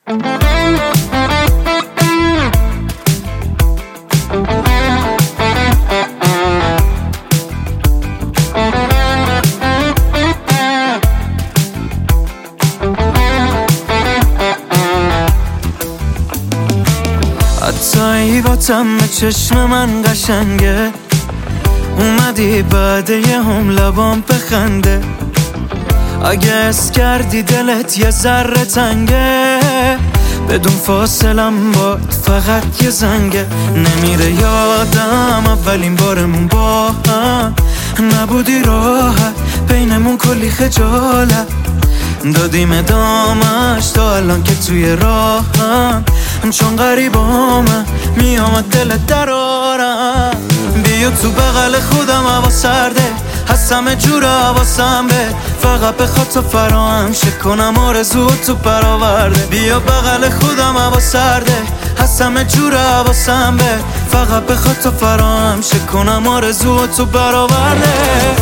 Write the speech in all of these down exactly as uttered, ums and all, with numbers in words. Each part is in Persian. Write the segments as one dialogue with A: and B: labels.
A: حتی با تم چشم من قشنگه، اومدی بعد یه هم لبام بخنده. اگه اس کردی دلت یه ذره تنگه، بدون فاصلم باد فقط یه زنگه. نمیره یادم اولین بارمون با هم، نبودی راحت بینمون کلی خجالت. دادیم ادامش تا الان که توی راهم، چون غریبامم میامد دلت درارم. بیا تو بغل خودم هوا سرده، هستم جور حواسم به فقط بخواد تو فراهم شه کنم آرزو تو برآورده. بیا بغل خودم هوا سرده، هستم جور حواسم به فقط بخواد تو فراهم شه کنم آرزو تو برآورده.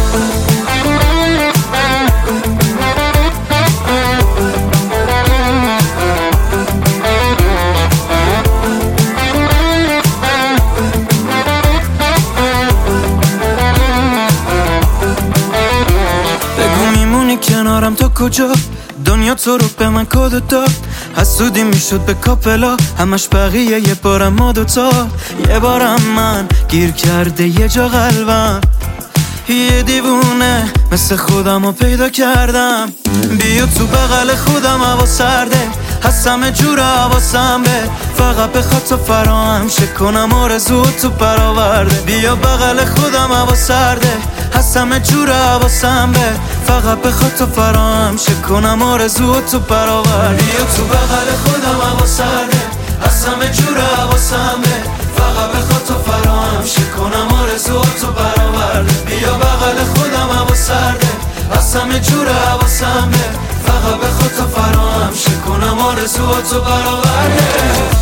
A: کنارم تو کجا؟ دنیا تو رو به من کد داد، حسودی میشد به کاپلا، همش بقیه یه بارم ما دوتا. یه بارم من گیر کرده یه جا قلبم، یه دیوونه مثل خودم رو پیدا کردم. بیا تو بغل خودم هوا سرده، هستم جور حواسم به فقط بخواد تو فراهم شه کنم آرزو تو برآورده. بیا بغل خودم هوا سرده، هستم جور حواسم به فقط بخواد تو فراهم شه کنم آرزو تو برآورده. بیا تو بغل خودم هوا سرده، هستم جور حواسم به فقط بخواد تو فراهم شه کنم آرزو تو برآورده. بیا بغل خودم هوا سرده، هستم جور حواسم به فقط بخواد تو فراهم شه کنم آرزو تو برآورده.